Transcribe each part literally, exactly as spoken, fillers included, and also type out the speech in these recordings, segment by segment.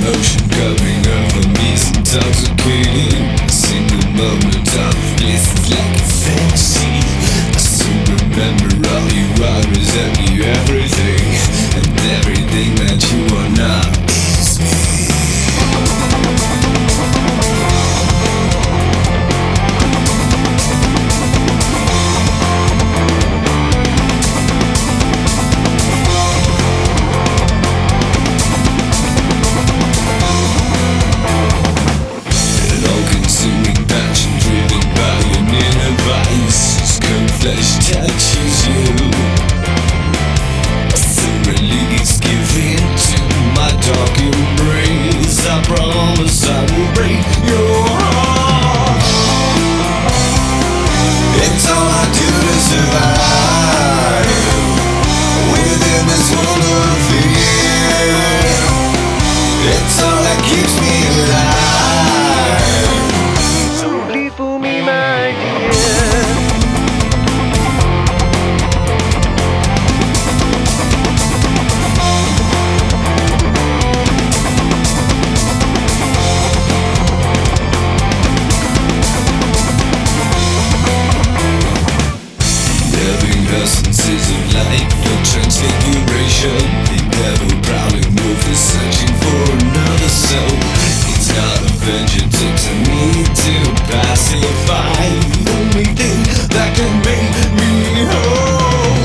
emotion coming over me is intoxicating. A single moment of bliss is like a fantasy. I still remember all you represent me everything, and everything that you are not is me. Flesh touches you. The release, give in to my dark embrace. I promise I will break your heart. It's all I do to survive within this world of fear. It's all that keeps me alive. So bleed for me, my dear. Essences of life, the transfiguration. The ever-prowling wolf is searching for another soul. It's not a venture, takes a need to pacify. The only thing that can make me whole.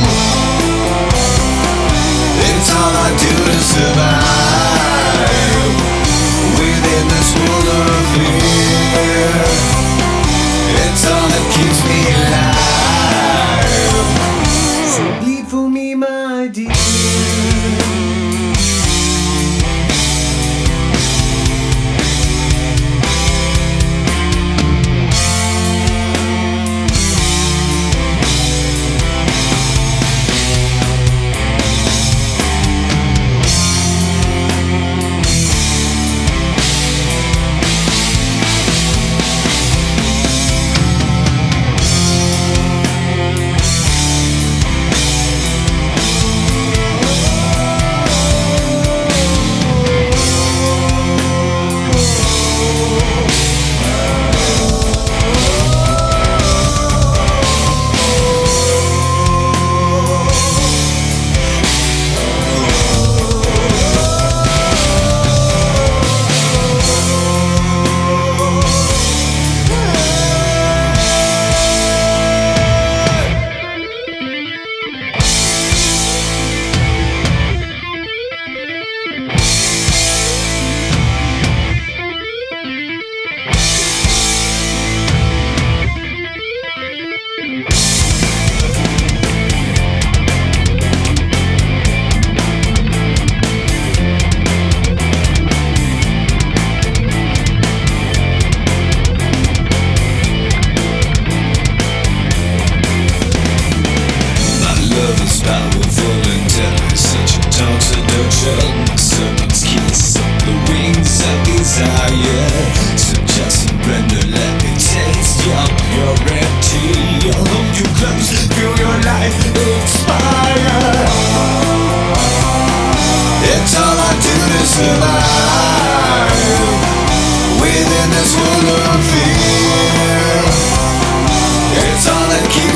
It's all I do to survive within this world of fear. It's all that keeps me alive. Bleed for me, my dear. Powerful and deadly, such a dark seduction. Serpent's kiss on the wings of desire. So just surrender, let me taste your purity. I'll hold you close, feel your life expire. It's all I do to survive within this world of fear. It's all that keeps